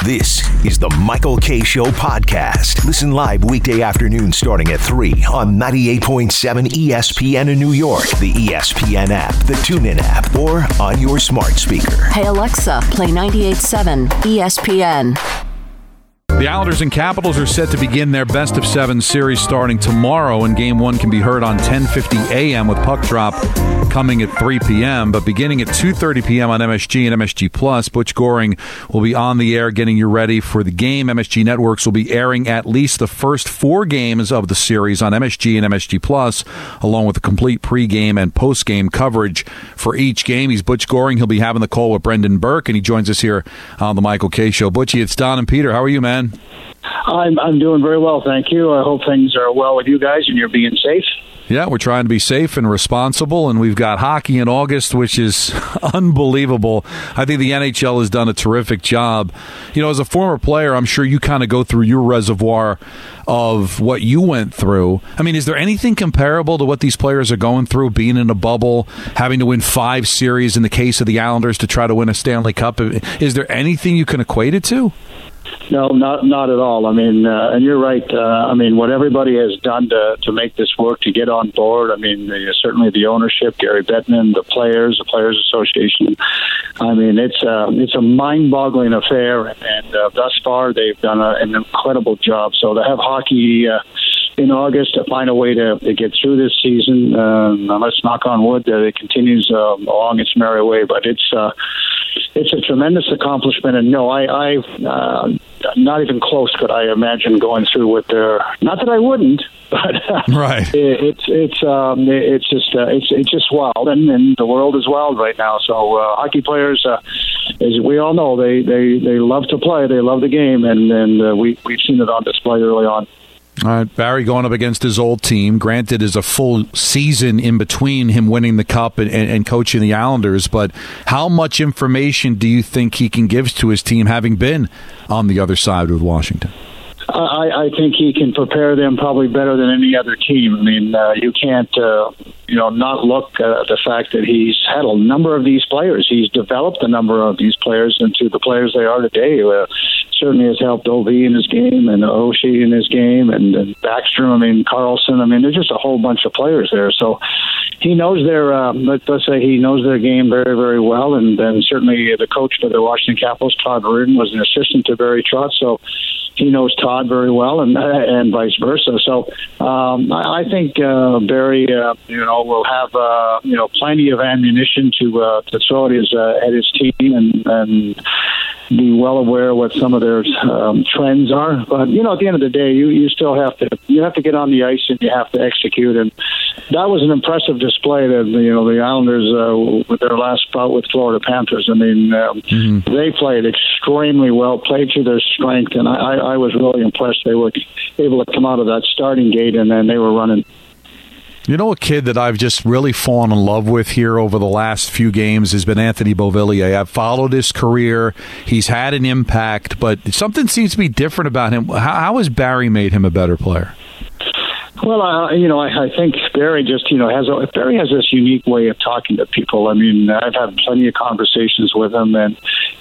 This is the Michael Kay Show podcast. Listen live weekday afternoons starting at 3 on 98.7 ESPN in New York, the ESPN app, the TuneIn app, or on your smart speaker. Hey Alexa, play 98.7 ESPN. The Islanders and Capitals are set to begin their best-of-7 series starting tomorrow, and Game 1 can be heard on 10:50 a.m. with puck drop coming at 3 p.m. But beginning at 2:30 p.m. on MSG and MSG+, Butch Goring will be on the air getting you ready for the game. MSG Networks will be airing at least the first 4 games of the series on MSG and MSG+, along with a complete pregame and postgame coverage for each game. He's Butch Goring. He'll be having the call with Brendan Burke, and he joins us here on the Michael Kay Show. Butchie, it's Don and Peter. How are you, man? I'm doing very well, thank you. I hope things are well with you guys and you're being safe. Yeah, we're trying to be safe and responsible, and we've got hockey in August, which is unbelievable. I think the NHL has done a terrific job. You know, as a former player, I'm sure you kind of go through your reservoir of what you went through. I mean, is there anything comparable to what these players are going through, being in a bubble, having to win 5 series in the case of the Islanders to try to win a Stanley Cup? Is there anything you can equate it to? No, not at all. I mean, and you're right. I mean, what everybody has done to make this work, to get on board. I mean, certainly the ownership, Gary Bettman, the Players Association. I mean, it's a mind-boggling affair, and thus far they've done an incredible job. So to have hockey in August, to find a way to get through this season, let's knock on wood that it continues along its merry way. But it's a tremendous accomplishment, and no, I not even close could I imagine going through with their. Not that I wouldn't, but right. It's just wild, and the world is wild right now. So hockey players, as we all know, they love to play, they love the game, and we've seen it on display early on. All right, Barry going up against his old team. Granted, is a full season in between him winning the Cup and coaching the Islanders, but how much information do you think he can give to his team, having been on the other side with Washington? I think he can prepare them probably better than any other team. I mean, you can't, not look at the fact that he's had a number of these players. He's developed a number of these players into the players they are today. Certainly has helped Ov in his game and Oshie in his game and Backstrom. I mean, Carlson. I mean, there's just a whole bunch of players there. So he knows let's say he knows their game very, very well. And then certainly the coach for the Washington Capitals, Todd Reardon, was an assistant to Barry Trotz. So he knows Todd very well, and vice versa. So I think Barry, will have plenty of ammunition to throw at his team and be well aware of what some of their trends are. But at the end of the day, you still have to get on the ice and you have to execute. And that was an impressive display that the Islanders with their last bout with Florida Panthers. I mean, they played extremely well, played to their strength, and I was really impressed. They were able to come out of that starting gate, and then they were running. You know, a kid that I've just really fallen in love with here over the last few games has been Anthony Beauvillier. I've followed his career. He's had an impact, but something seems to be different about him. How has Barry made him a better player? Well, I think Barry just, Barry has this unique way of talking to people. I mean, I've had plenty of conversations with him, and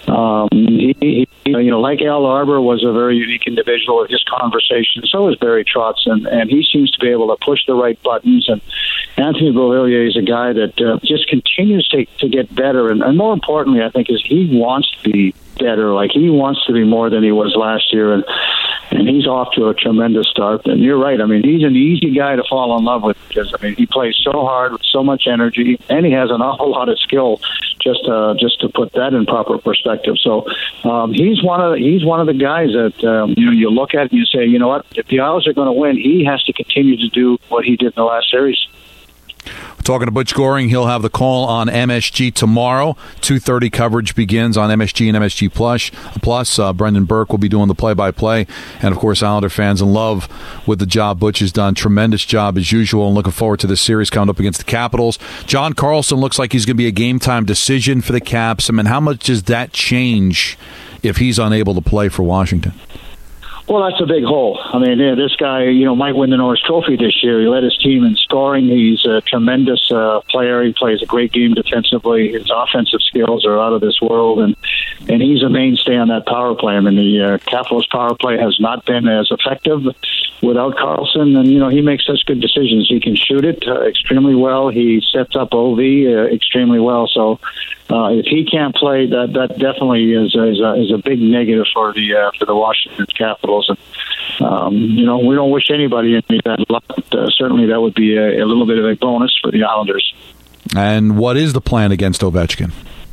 he like Al Arbor was a very unique individual in his conversation. So is Barry Trotz, and he seems to be able to push the right buttons. And Anthony Beauvillier is a guy that just continues to get better, and more importantly, I think, is he wants to be better. Like, he wants to be more than he was last year, and he's off to a tremendous start. And you're right. I mean, he's an easy guy to fall in love with because, I mean, he plays so hard with so much energy, and he has an awful lot of skill. Just to put that in proper perspective. So he's one of the guys that you look at and you say, you know what, if the Isles are going to win, he has to continue to do what he did in the last series. We're talking to Butch Goring. He'll have the call on MSG tomorrow. 2:30 coverage begins on MSG and MSG Plus. Brendan Burke will be doing the play-by-play. And, of course, Islander fans in love with the job Butch has done. Tremendous job as usual, and looking forward to this series coming up against the Capitals. John Carlson looks like he's going to be a game-time decision for the Caps. I mean, how much does that change if he's unable to play for Washington? Well, that's a big hole. I mean, this guy, might win the Norris Trophy this year. He led his team in scoring. He's a tremendous player. He plays a great game defensively. His offensive skills are out of this world, and he's a mainstay on that power play. I mean, the Capitals power play has not been as effective without Karlsson, and he makes such good decisions. He can shoot it extremely well. He sets up OV extremely well. So if he can't play, that definitely is a big negative for the Washington Capitals. And we don't wish anybody any bad luck. Certainly, that would be a little bit of a bonus for the Islanders. And what is the plan against Ovechkin?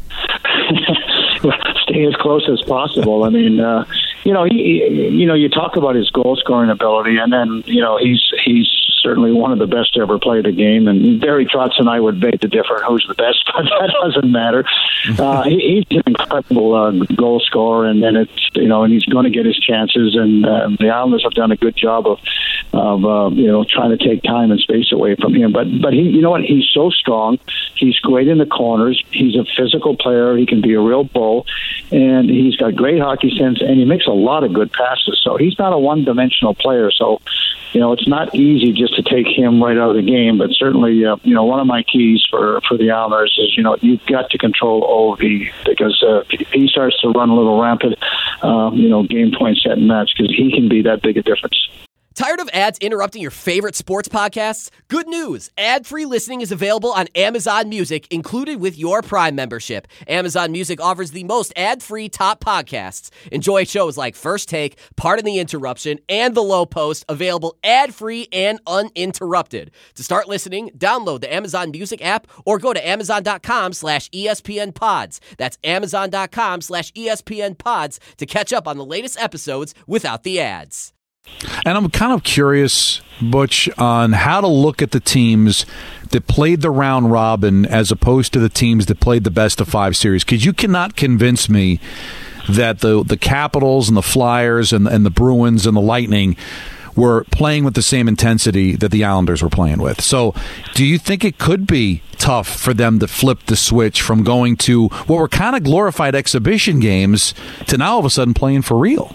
Stay as close as possible. I mean, you talk about his goal scoring ability, and then he's certainly one of the best to ever play the game. And Barry Trotz and I would debate the difference who's the best, but that doesn't matter. He's an incredible goal scorer, and it's and he's going to get his chances. And the Islanders have done a good job of trying to take time and space away from him. But he, he's so strong. He's great in the corners. He's a physical player. He can be a real bull, and he's got great hockey sense, and he makes a lot of good passes. So he's not a one-dimensional player. So it's not easy just to take him right out of the game, but certainly, one of my keys for the Islanders is, you've got to control OV, because if he starts to run a little rampant, game point set and match, because he can be that big a difference. Tired of ads interrupting your favorite sports podcasts? Good news! Ad-free listening is available on Amazon Music, included with your Prime membership. Amazon Music offers the most ad-free top podcasts. Enjoy shows like First Take, Pardon the Interruption, and The Low Post, available ad-free and uninterrupted. To start listening, download the Amazon Music app or go to Amazon.com/ESPN Pods. That's Amazon.com/ESPN Pods to catch up on the latest episodes without the ads. And I'm kind of curious, Butch, on how to look at the teams that played the round robin as opposed to the teams that played the best of 5 series. Because you cannot convince me that the Capitals and the Flyers and the Bruins and the Lightning were playing with the same intensity that the Islanders were playing with. So do you think it could be tough for them to flip the switch from going to what were kind of glorified exhibition games to now all of a sudden playing for real?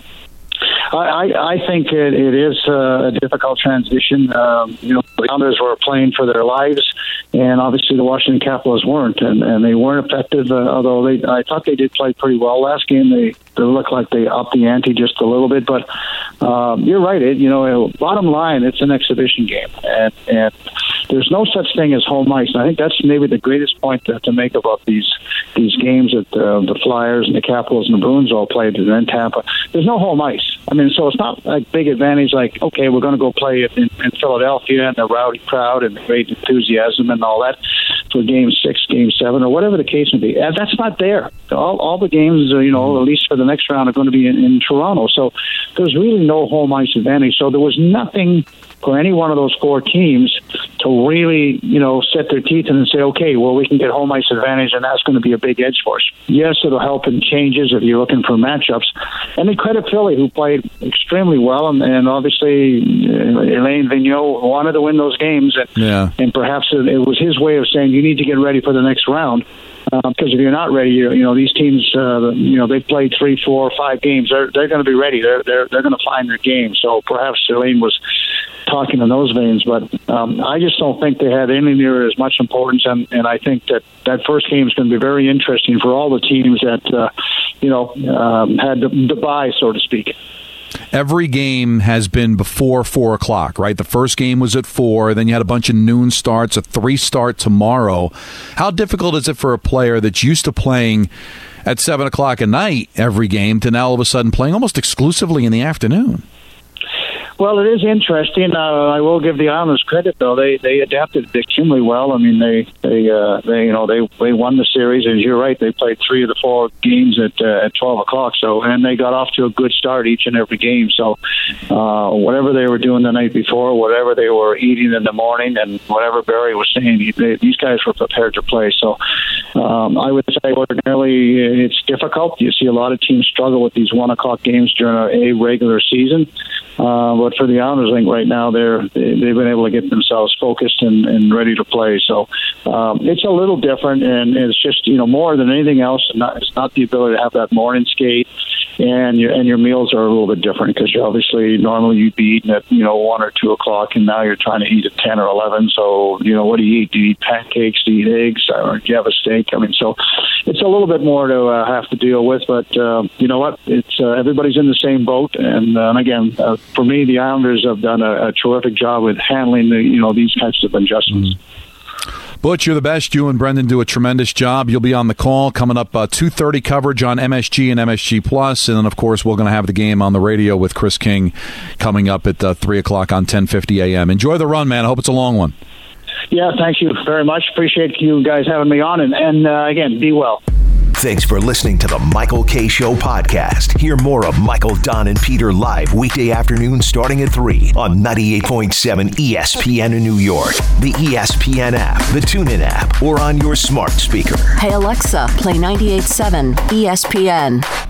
I think it is a difficult transition. The Islanders were playing for their lives, and obviously the Washington Capitals weren't, and they weren't effective. Although I thought they did play pretty well last game. They looked like they upped the ante just a little bit. But you're right. Bottom line, it's an exhibition game, and there's no such thing as home ice. And I think that's maybe the greatest point to make about these games that the Flyers and the Capitals and the Bruins all played, and then Tampa. There's no home ice. I mean, so it's not a big advantage like, okay, we're going to go play in Philadelphia and the rowdy crowd and the great enthusiasm and all that for Game 6, Game 7, or whatever the case may be. And that's not there. All the games, at least for the next round, are going to be in Toronto. So there's really no home ice advantage. So there was nothing for any one of those 4 teams to really, set their teeth in and say, okay, well, we can get home ice advantage, and that's going to be a big edge for us. Yes, it'll help in changes if you're looking for matchups. And they credit Philly, who played extremely well, and obviously Alain Vigneault wanted to win those games, and perhaps it was his way of saying, you need to get ready for the next round. Because if you're not ready, these teams, they've played 3, 4, 5 games. They're going to be ready. They're going to find their game. So perhaps Elaine was talking in those veins, but I just don't think they had any near as much importance. And I think that first game is going to be very interesting for all the teams that had the bye, so to speak. Every game has been before 4 o'clock, right? The first game was at 4, then you had a bunch of noon starts, a 3 start tomorrow. How difficult is it for a player that's used to playing at 7 o'clock at night every game to now all of a sudden playing almost exclusively in the afternoon? Well, it is interesting. I will give the Islanders credit, though. They adapted extremely well. I mean, they won the series, and you're right. They played 3 of the 4 games at 12 o'clock. So, and they got off to a good start each and every game. So, whatever they were doing the night before, whatever they were eating in the morning, and whatever Barry was saying, these guys were prepared to play. So, I would say ordinarily it's difficult. You see a lot of teams struggle with these 1 o'clock games during a regular season. But But for the Islanders, I think right now they've been able to get themselves focused and ready to play. So it's a little different, and it's just more than anything else. It's not the ability to have that morning skate, and your meals are a little bit different because you obviously normally you'd be eating at 1 or 2 o'clock, and now you're trying to eat at 10 or 11. So what do you eat? Do you eat pancakes? Do you eat eggs? Or do you have a steak? I mean, so it's a little bit more to have to deal with. But you know what? It's everybody's in the same boat, and again, for me, the Islanders have done a terrific job with handling these kinds of adjustments. Butch, you're the best. You and Brendan do a tremendous job. You'll be on the call coming up 2:30 coverage on MSG and MSG Plus, and then, of course, we're going to have the game on the radio with Chris King coming up at 3 o'clock on 10:50 a.m. Enjoy the run, man. I hope it's a long one. Yeah, thank you very much. Appreciate you guys having me on, and again, be well. Thanks for listening to the Michael Kay Show podcast. Hear more of Michael, Don, and Peter live weekday afternoons starting at 3 on 98.7 ESPN in New York, the ESPN app, the TuneIn app, or on your smart speaker. Hey Alexa, play 98.7 ESPN.